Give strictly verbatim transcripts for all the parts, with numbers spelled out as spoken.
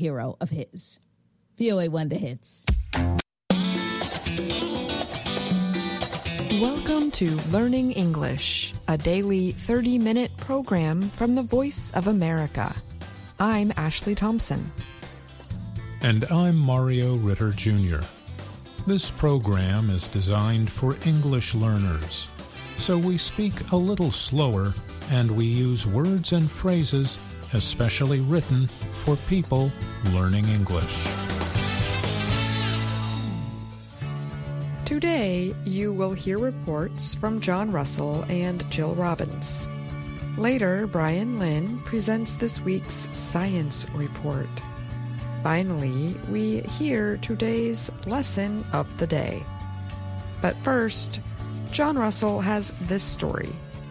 hero of his. V O A one The Hits. Welcome to Learning English, a daily thirty-minute program from the Voice of America. I'm Ashley Thompson. And I'm Mario Ritter Junior This program is designed for English learners, so we speak a little slower and we use words and phrases especially written for people learning English. Today, you will hear reports from John Russell and Jill Robbins. Later, Brian Lynn presents this week's Science Report. Finally, we hear today's lesson of the day. But first, John Russell has this story.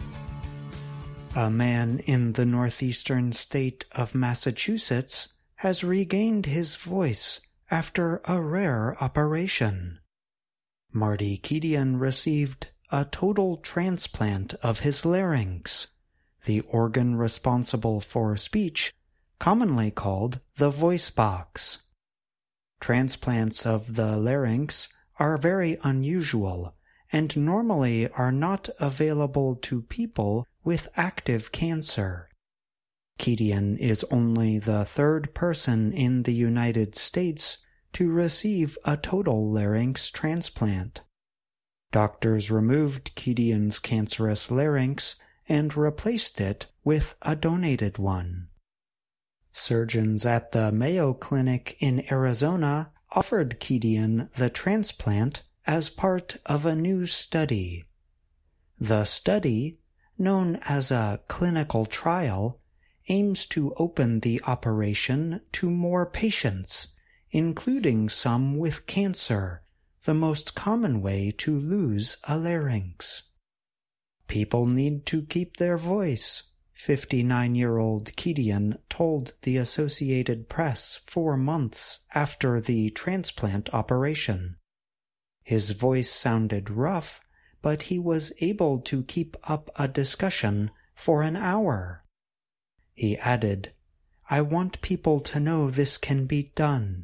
A man in the northeastern state of Massachusetts has regained his voice after a rare operation. Marty Kedian received a total transplant of his larynx, the organ responsible for speech, commonly called the voice box. Transplants of the larynx are very unusual and normally are not available to people with active cancer. Kedian is only the third person in the United States to receive a total larynx transplant. Doctors removed Kedian's cancerous larynx and replaced it with a donated one. Surgeons at the Mayo Clinic in Arizona offered Kedian the transplant as part of a new study. The study, known as a clinical trial, aims to open the operation to more patients, including some with cancer, the most common way to lose a larynx. People need to keep their voice, fifty-nine-year-old Kedian told the Associated Press four months after the transplant operation. His voice sounded rough, but he was able to keep up a discussion for an hour. He added, "I want people to know this can be done."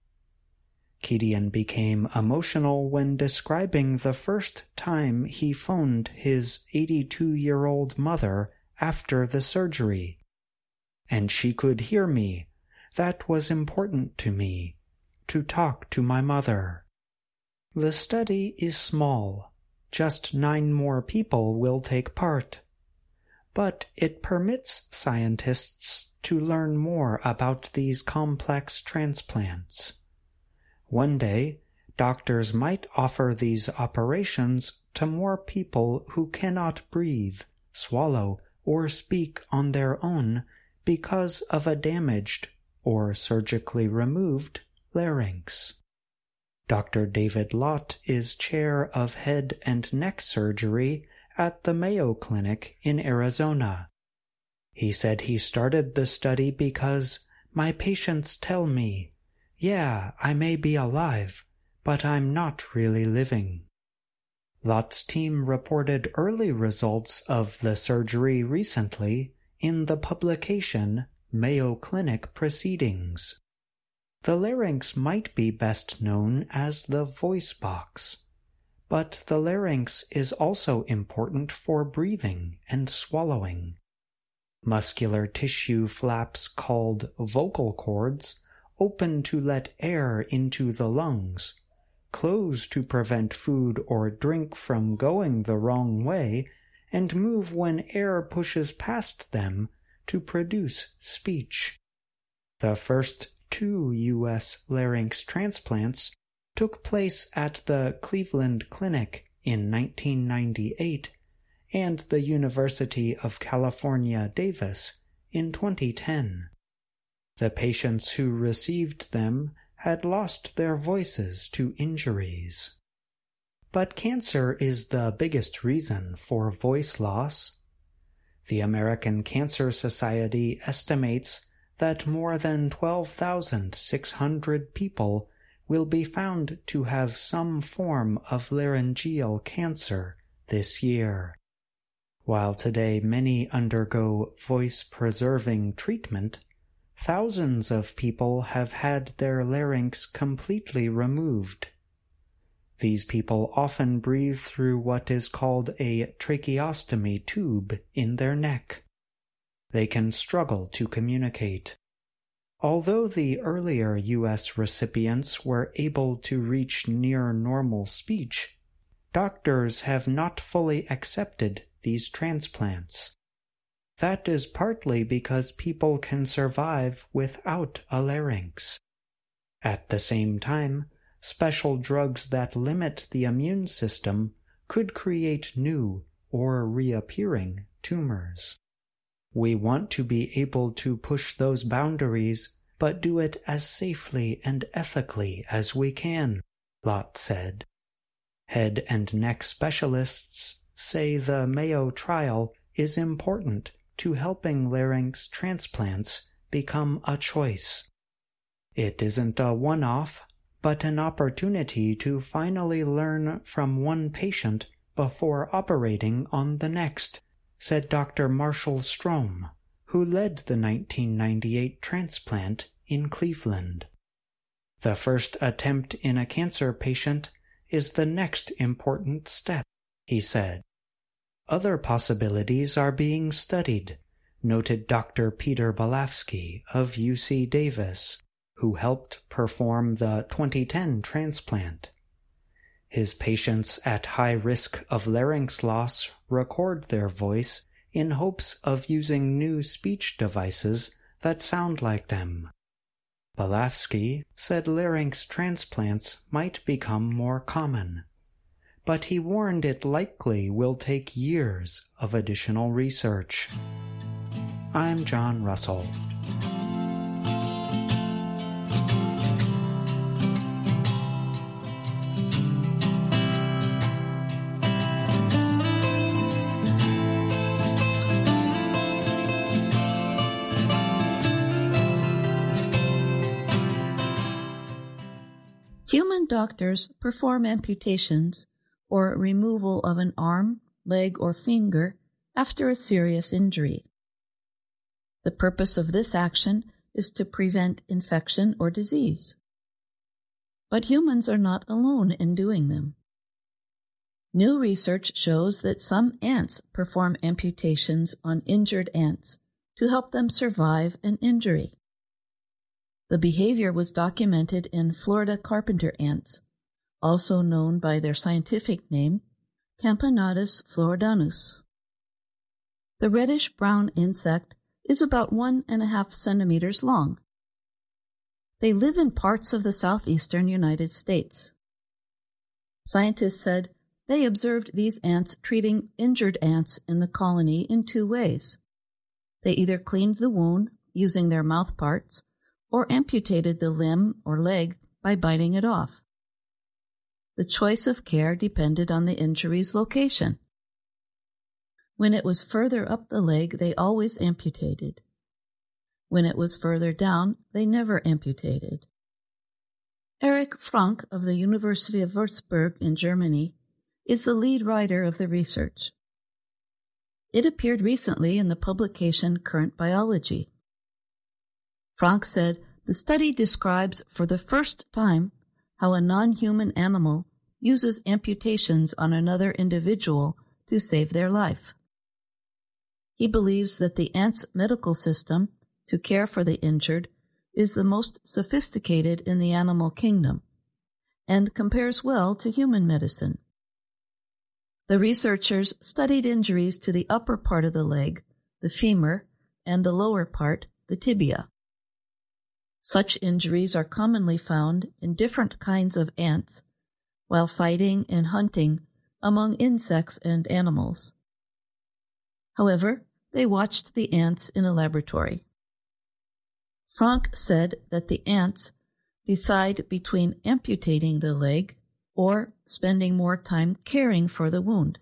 Kedian became emotional when describing the first time he phoned his eighty-two-year-old mother after the surgery. "And she could hear me. That was important to me, to talk to my mother." The study is small. Just nine more people will take part. But it permits scientists to learn more about these complex transplants. One day, doctors might offer these operations to more people who cannot breathe, swallow, or speak on their own because of a damaged or surgically removed larynx. Doctor David Lott is chair of head and neck surgery at the Mayo Clinic in Arizona. He said he started the study because "my patients tell me, yeah, I may be alive, but I'm not really living." Lott's team reported early results of the surgery recently in the publication Mayo Clinic Proceedings. The larynx might be best known as the voice box, but the larynx is also important for breathing and swallowing. Muscular tissue flaps called vocal cords open to let air into the lungs, close to prevent food or drink from going the wrong way, and move when air pushes past them to produce speech. The first two U S larynx transplants took place at the Cleveland Clinic in nineteen ninety-eight and the University of California, Davis in twenty ten. The patients who received them had lost their voices to injuries. But cancer is the biggest reason for voice loss. The American Cancer Society estimates that more than twelve thousand six hundred people will be found to have some form of laryngeal cancer this year. While today many undergo voice-preserving treatment, thousands of people have had their larynx completely removed. These people often breathe through what is called a tracheostomy tube in their neck. They can struggle to communicate. Although the earlier U S recipients were able to reach near normal speech, doctors have not fully accepted these transplants. That is partly because people can survive without a larynx. At the same time, special drugs that limit the immune system could create new or reappearing tumors. We want to be able to push those boundaries, but do it as safely and ethically as we can, Lott said. Head and neck specialists say the Mayo trial is important to helping larynx transplants become a choice. It isn't a one-off, but an opportunity to finally learn from one patient before operating on the next, said Doctor Marshall Strom, who led the nineteen ninety-eight transplant in Cleveland. The first attempt in a cancer patient is the next important step, he said. Other possibilities are being studied, noted Doctor Peter Belafsky of U C Davis, who helped perform the twenty ten transplant. His patients at high risk of larynx loss record their voice in hopes of using new speech devices that sound like them. Belafsky said larynx transplants might become more common, but he warned it likely will take years of additional research. I'm John Russell. Human doctors perform amputations or removal of an arm, leg, or finger after a serious injury. The purpose of this action is to prevent infection or disease. But humans are not alone in doing them. New research shows that some ants perform amputations on injured ants to help them survive an injury. The behavior was documented in Florida carpenter ants, also known by their scientific name, Camponotus floridanus. The reddish-brown insect is about one and a half centimeters long. They live in parts of the southeastern United States. Scientists said they observed these ants treating injured ants in the colony in two ways. They either cleaned the wound using their mouth parts or amputated the limb or leg by biting it off. The choice of care depended on the injury's location. When it was further up the leg, they always amputated. When it was further down, they never amputated. Erich Frank of the University of Würzburg in Germany is the lead writer of the research. It appeared recently in the publication Current Biology. Frank said the study describes for the first time how a non-human animal uses amputations on another individual to save their life. He believes that the ant's medical system to care for the injured is the most sophisticated in the animal kingdom and compares well to human medicine. The researchers studied injuries to the upper part of the leg, the femur, and the lower part, the tibia. Such injuries are commonly found in different kinds of ants while fighting and hunting among insects and animals. However, they watched the ants in a laboratory. Frank said that the ants decide between amputating the leg or spending more time caring for the wound.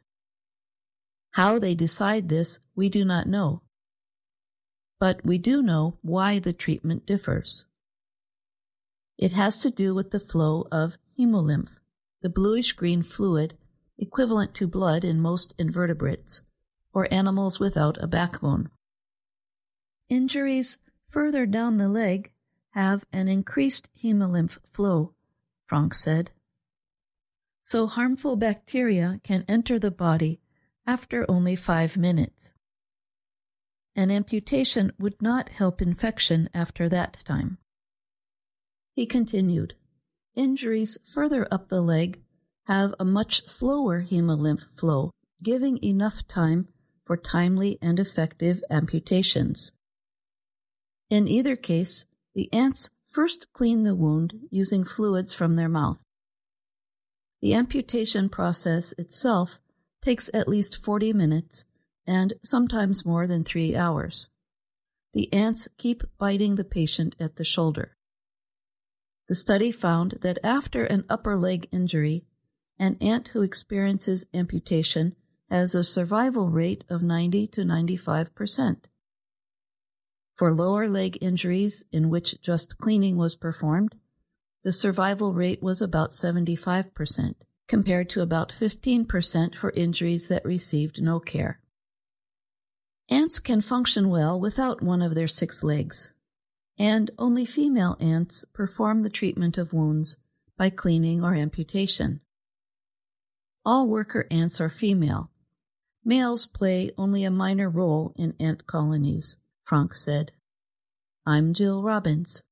How they decide this, we do not know. But we do know why the treatment differs. It has to do with the flow of hemolymph, the bluish-green fluid equivalent to blood in most invertebrates, or animals without a backbone. Injuries further down the leg have an increased hemolymph flow, Frank said. So harmful bacteria can enter the body after only five minutes. An amputation would not help infection after that time. He continued, injuries further up the leg have a much slower hemolymph flow, giving enough time for timely and effective amputations. In either case, the ants first clean the wound using fluids from their mouth. The amputation process itself takes at least forty minutes and sometimes more than three hours. The ants keep biting the patient at the shoulder. The study found that after an upper leg injury, an ant who experiences amputation has a survival rate of ninety to ninety-five percent. For lower leg injuries in which just cleaning was performed, the survival rate was about seventy-five percent, compared to about fifteen percent for injuries that received no care. Ants can function well without one of their six legs, and only female ants perform the treatment of wounds by cleaning or amputation. All worker ants are female. Males play only a minor role in ant colonies, Frank said. I'm Jill Robbins.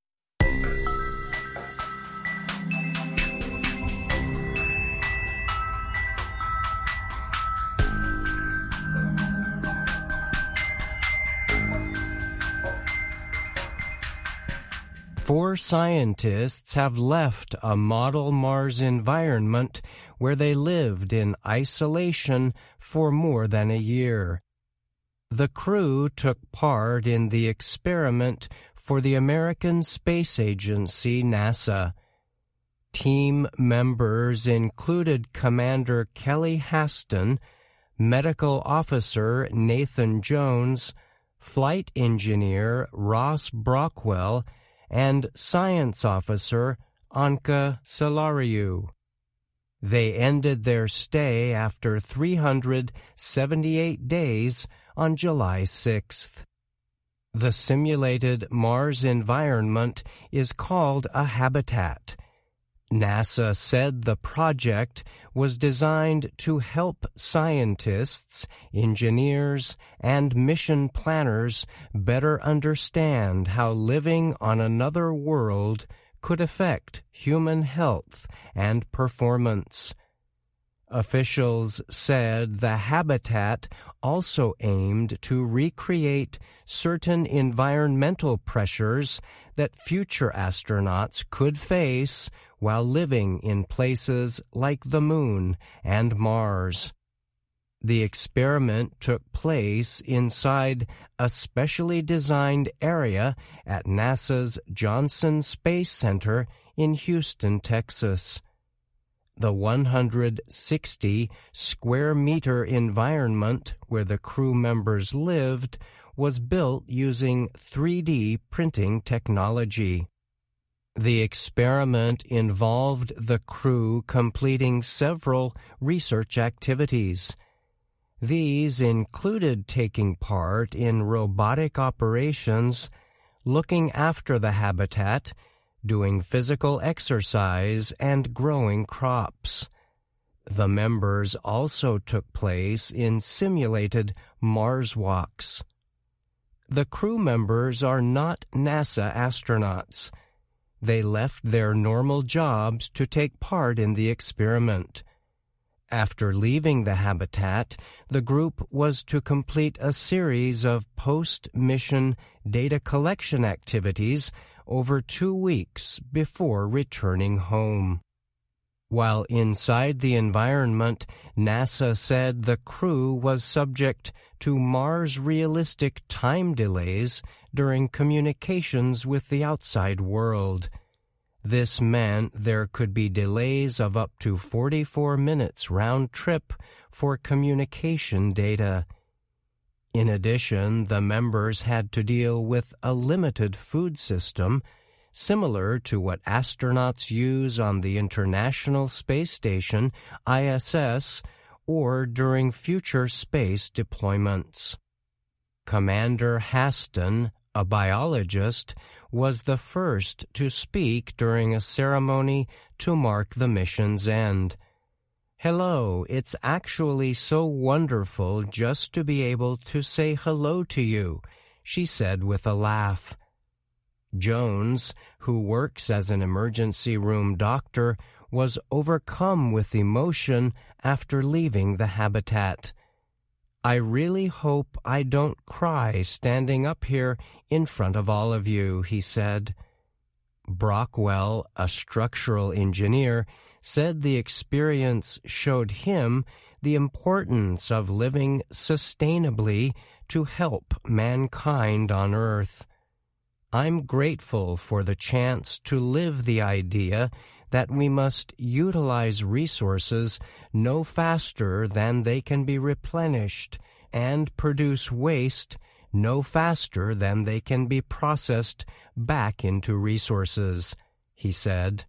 Four scientists have left a model Mars environment where they lived in isolation for more than a year. The crew took part in the experiment for the American Space Agency, NASA. Team members included Commander Kelly Haston, Medical Officer Nathan Jones, Flight Engineer Ross Brockwell, and Science Officer Anka Salariu. They ended their stay after three hundred seventy-eight days on July sixth. The simulated Mars environment is called a habitat. NASA said the project was designed to help scientists, engineers, and mission planners better understand how living on another world could affect human health and performance. Officials said the habitat also aimed to recreate certain environmental pressures that future astronauts could face while living in places like the Moon and Mars. The experiment took place inside a specially designed area at NASA's Johnson Space Center in Houston, Texas. The one hundred sixty square meter environment where the crew members lived was built using three D printing technology. The experiment involved the crew completing several research activities. These included taking part in robotic operations, looking after the habitat, doing physical exercise, and growing crops. The members also took place in simulated Mars walks. The crew members are not NASA astronauts. They left their normal jobs to take part in the experiment. After leaving the habitat, the group was to complete a series of post-mission data collection activities over two weeks before returning home. While inside the environment, NASA said the crew was subject to Mars-realistic time delays during communications with the outside world. This meant there could be delays of up to forty-four minutes round trip for communication data. In addition, the members had to deal with a limited food system, similar to what astronauts use on the International Space Station, I S S, or during future space deployments. Commander Haston, a biologist, was the first to speak during a ceremony to mark the mission's end. "Hello, it's actually so wonderful just to be able to say hello to you," she said with a laugh. Jones, who works as an emergency room doctor, was overcome with emotion after leaving the habitat. "I really hope I don't cry standing up here in front of all of you," he said. Brockwell, a structural engineer, said the experience showed him the importance of living sustainably to help mankind on Earth. "I'm grateful for the chance to live the idea that we must utilize resources no faster than they can be replenished and produce waste no faster than they can be processed back into resources," he said.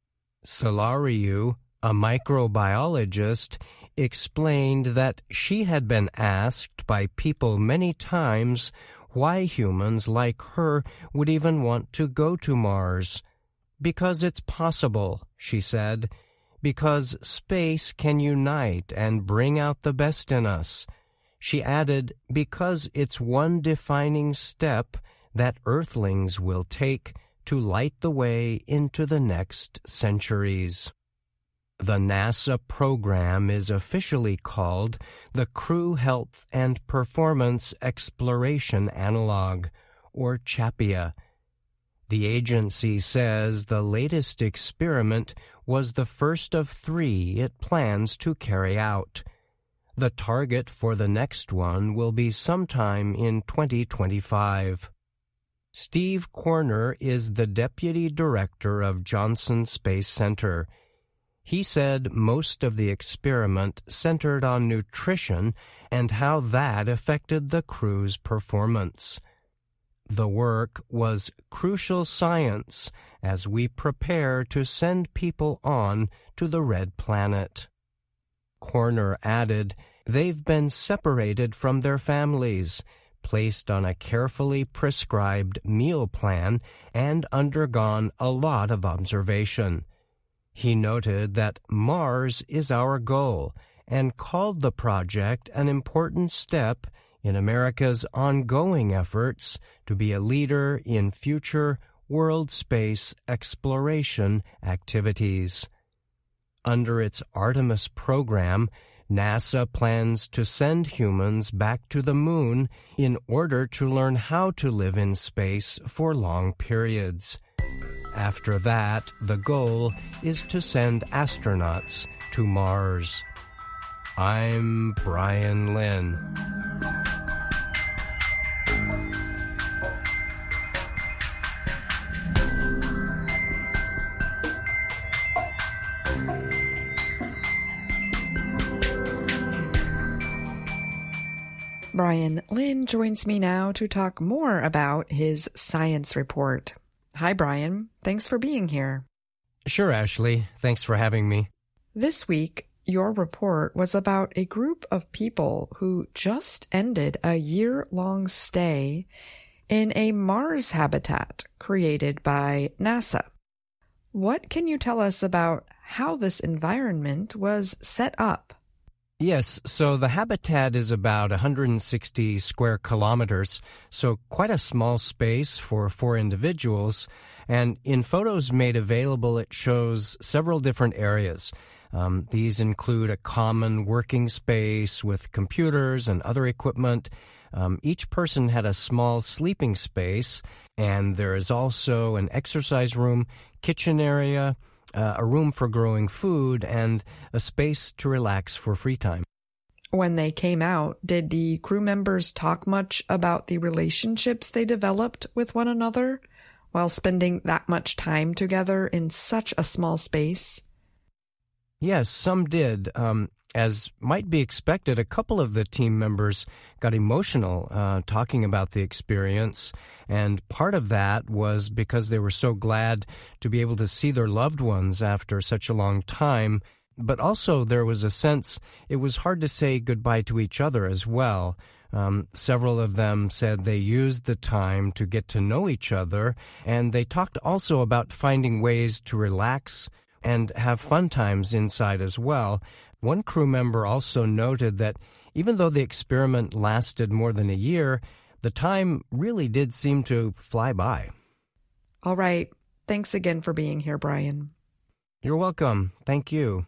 Solariu, a microbiologist, explained that she had been asked by people many times why humans like her would even want to go to Mars. "Because it's possible," she said. "Because space can unite and bring out the best in us." She added, "Because it's one defining step that Earthlings will take to light the way into the next centuries." The NASA program is officially called the Crew Health and Performance Exploration Analog, or CHAPIA. The agency says the latest experiment was the first of three it plans to carry out. The target for the next one will be sometime in twenty twenty-five. Steve Corner is the deputy director of Johnson Space Center. He said most of the experiment centered on nutrition and how that affected the crew's performance. The work was crucial science as we prepare to send people on to the Red Planet. Corner added, "They've been separated from their families, placed on a carefully prescribed meal plan, and undergone a lot of observation." He noted that Mars is our goal and called the project an important step in America's ongoing efforts to be a leader in future world space exploration activities. Under its Artemis program, NASA plans to send humans back to the moon in order to learn how to live in space for long periods. After that, the goal is to send astronauts to Mars. I'm Brian Lynn. Brian Lynn joins me now to talk more about his science report. Hi, Brian. Thanks for being here. Sure, Ashley. Thanks for having me. This week, your report was about a group of people who just ended a year-long stay in a Mars habitat created by NASA. What can you tell us about how this environment was set up? Yes, so the habitat is about one hundred sixty square kilometers, so quite a small space for four individuals. And in photos made available, it shows several different areas. Um, these include a common working space with computers and other equipment. Um, each person had a small sleeping space, and there is also an exercise room, kitchen area, Uh, a room for growing food, and a space to relax for free time. When they came out, did the crew members talk much about the relationships they developed with one another while spending that much time together in such a small space? Yes, some did. Um, as might be expected, a couple of the team members got emotional uh, talking about the experience, and part of that was because they were so glad to be able to see their loved ones after such a long time, but also there was a sense it was hard to say goodbye to each other as well. Um, several of them said they used the time to get to know each other, and they talked also about finding ways to relax and have fun times inside as well. One crew member also noted that even though the experiment lasted more than a year, the time really did seem to fly by. All right. Thanks again for being here, Brian. You're welcome. Thank you.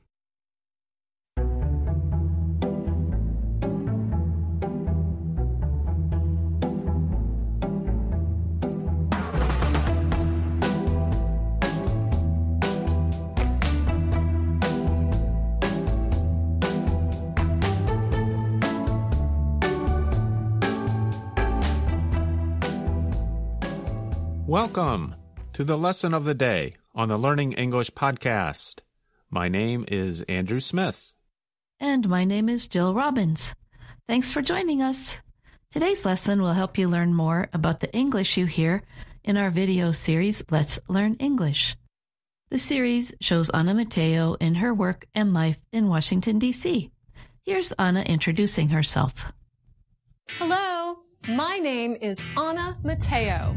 Welcome to the Lesson of the Day on the Learning English podcast. My name is Andrew Smith. And my name is Jill Robbins. Thanks for joining us. Today's lesson will help you learn more about the English you hear in our video series, Let's Learn English. The series shows Ana Mateo in her work and life in Washington, D C Here's Ana introducing herself. Hello, my name is Ana Mateo.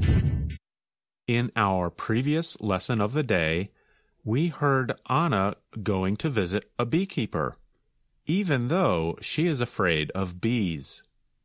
In our previous lesson of the day, we heard Ana going to visit a beekeeper, even though she is afraid of bees.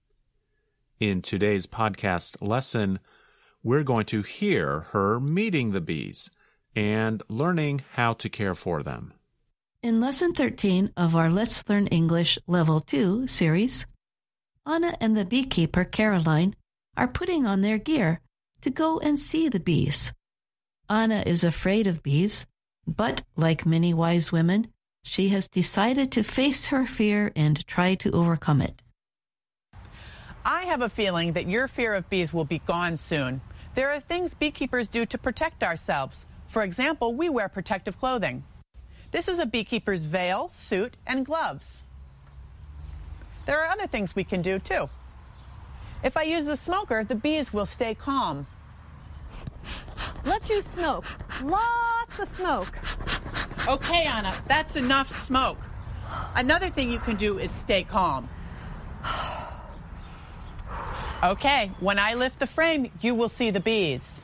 In today's podcast lesson, we're going to hear her meeting the bees and learning how to care for them. In Lesson thirteen of our Let's Learn English Level two series, Ana and the beekeeper, Caroline, are putting on their gear to go and see the bees. Ana is afraid of bees, but like many wise women, she has decided to face her fear and try to overcome it. I have a feeling that your fear of bees will be gone soon. There are things beekeepers do to protect ourselves. For example, we wear protective clothing. This is a beekeeper's veil, suit, and gloves. There are other things we can do, too. If I use the smoker, the bees will stay calm. Let's use smoke. Lots of smoke. Okay, Ana, that's enough smoke. Another thing you can do is stay calm. Okay, when I lift the frame, you will see the bees.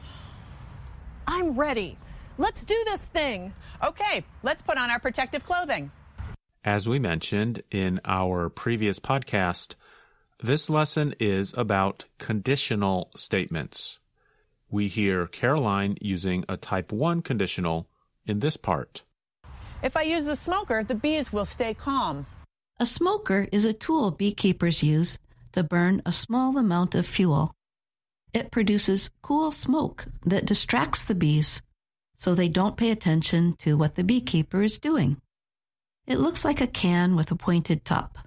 I'm ready. Let's do this thing. Okay, let's put on our protective clothing. As we mentioned in our previous podcast, this lesson is about conditional statements. We hear Caroline using a type one conditional in this part. If I use the smoker, the bees will stay calm. A smoker is a tool beekeepers use to burn a small amount of fuel. It produces cool smoke that distracts the bees, so they don't pay attention to what the beekeeper is doing. It looks like a can with a pointed top.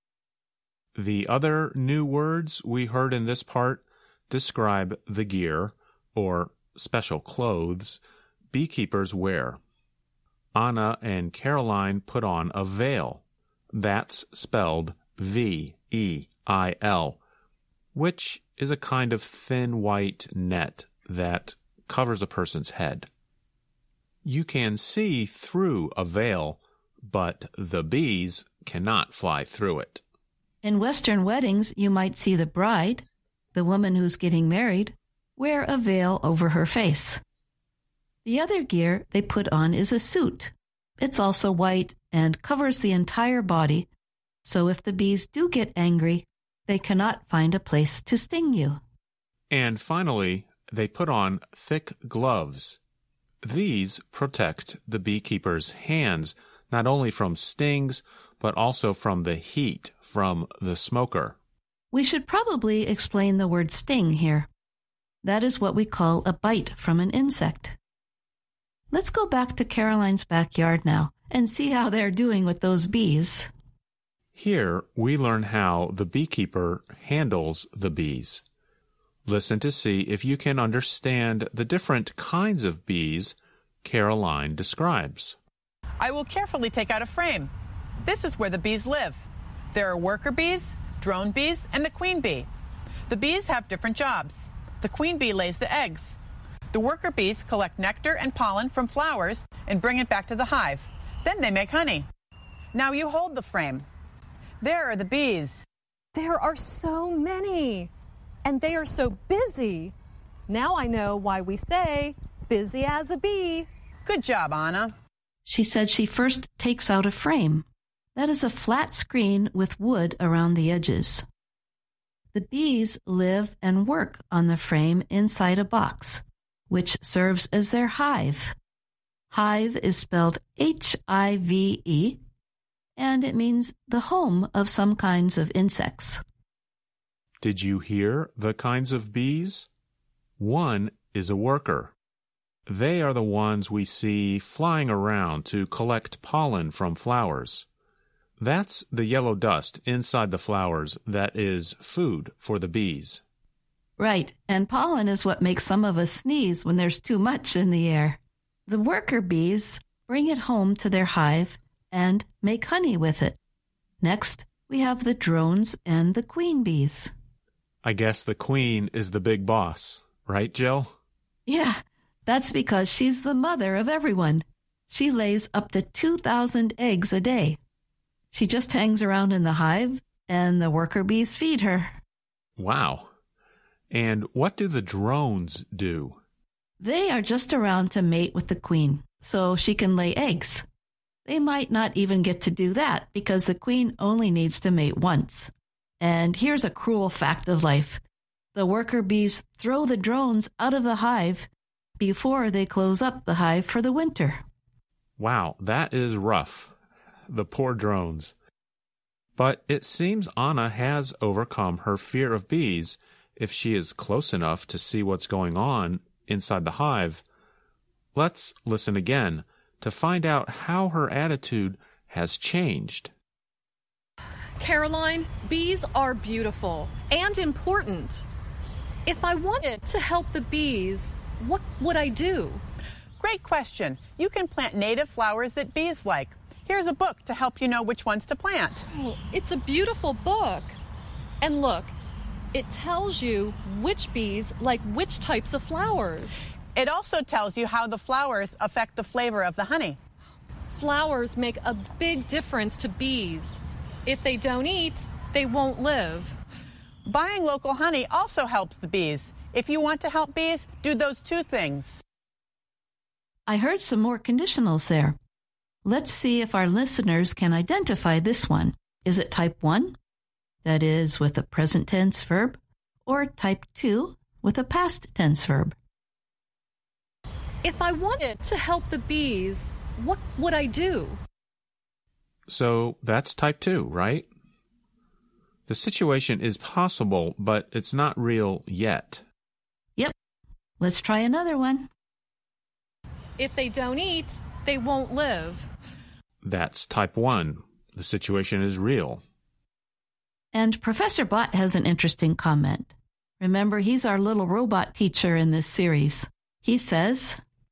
The other new words we heard in this part describe the gear, or special clothes, beekeepers wear. Ana and Caroline put on a veil. That's spelled V E I L, which is a kind of thin white net that covers a person's head. You can see through a veil, but the bees cannot fly through it. In Western weddings, you might see the bride, the woman who's getting married, wear a veil over her face. The other gear they put on is a suit. It's also white and covers the entire body, so if the bees do get angry, they cannot find a place to sting you. And finally, they put on thick gloves. These protect the beekeeper's hands not only from stings, but also from the heat from the smoker. We should probably explain the word sting here. That is what we call a bite from an insect. Let's go back to Caroline's backyard now and see how they're doing with those bees. Here we learn how the beekeeper handles the bees. Listen to see if you can understand the different kinds of bees Caroline describes. I will carefully take out a frame. This is where the bees live. There are worker bees, drone bees, and the queen bee. The bees have different jobs. The queen bee lays the eggs. The worker bees collect nectar and pollen from flowers and bring it back to the hive. Then they make honey. Now you hold the frame. There are the bees. There are so many, and they are so busy. Now I know why we say, busy as a bee. Good job, Anna. She said she first takes out a frame. That is a flat screen with wood around the edges. The bees live and work on the frame inside a box, which serves as their hive. Hive is spelled H I V E, and it means the home of some kinds of insects. Did you hear the kinds of bees? One is a worker. They are the ones we see flying around to collect pollen from flowers. That's the yellow dust inside the flowers that is food for the bees. Right, and pollen is what makes some of us sneeze when there's too much in the air. The worker bees bring it home to their hive and make honey with it. Next, we have the drones and the queen bees. I guess the queen is the big boss, right, Jill? Yeah, that's because she's the mother of everyone. She lays up to two thousand eggs a day. She just hangs around in the hive, and the worker bees feed her. Wow. And what do the drones do? They are just around to mate with the queen, so she can lay eggs. They might not even get to do that because the queen only needs to mate once. And here's a cruel fact of life. The worker bees throw the drones out of the hive before they close up the hive for the winter. Wow, that is rough. The poor drones. But it seems Anna has overcome her fear of bees if she is close enough to see what's going on inside the hive. Let's listen again to find out how her attitude has changed. Caroline, bees are beautiful and important. If I wanted to help the bees, what would I do? Great question. You can plant native flowers that bees like. Here's a book to help you know which ones to plant. Oh, it's a beautiful book. And look, it tells you which bees like which types of flowers. It also tells you how the flowers affect the flavor of the honey. Flowers make a big difference to bees. If they don't eat, they won't live. Buying local honey also helps the bees. If you want to help bees, do those two things. I heard some more conditionals there. Let's see if our listeners can identify this one. Is it type one? That is with a present tense verb, or type two with a past tense verb? If I wanted to help the bees, what would I do? So that's type two, right? The situation is possible, but it's not real yet. Yep. Let's try another one. If they don't eat, they won't live. That's type one. The situation is real. And Professor Bott has an interesting comment. Remember, he's our little robot teacher in this series. He says,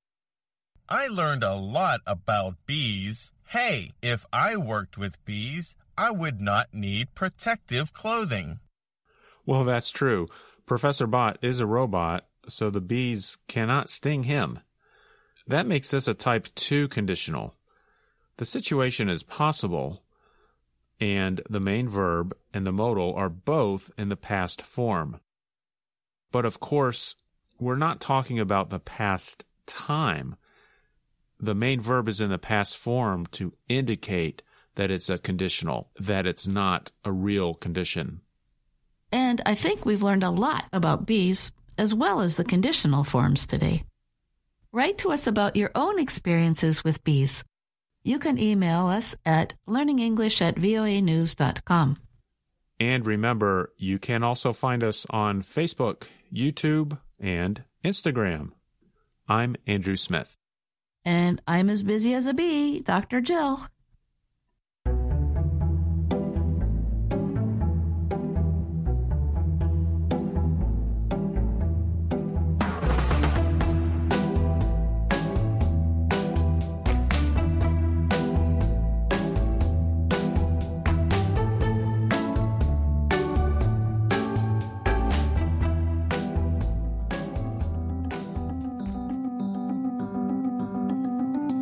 I learned a lot about bees. Hey, if I worked with bees, I would not need protective clothing. Well, that's true. Professor Bott is a robot, so the bees cannot sting him. That makes this a type two conditional. The situation is possible, and the main verb and the modal are both in the past form. But of course, we're not talking about the past time. The main verb is in the past form to indicate that it's a conditional, that it's not a real condition. And I think we've learned a lot about bees as well as the conditional forms today. Write to us about your own experiences with bees. You can email us at learningenglish at voa news dot com. And remember, you can also find us on Facebook, YouTube, and Instagram. I'm Andrew Smith. And I'm as busy as a bee, Doctor Jill.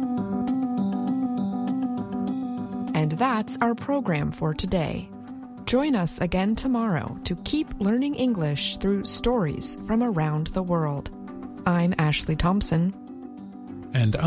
And that's our program for today. Join us again tomorrow to keep learning English through stories from around the world. I'm Ashley Thompson. And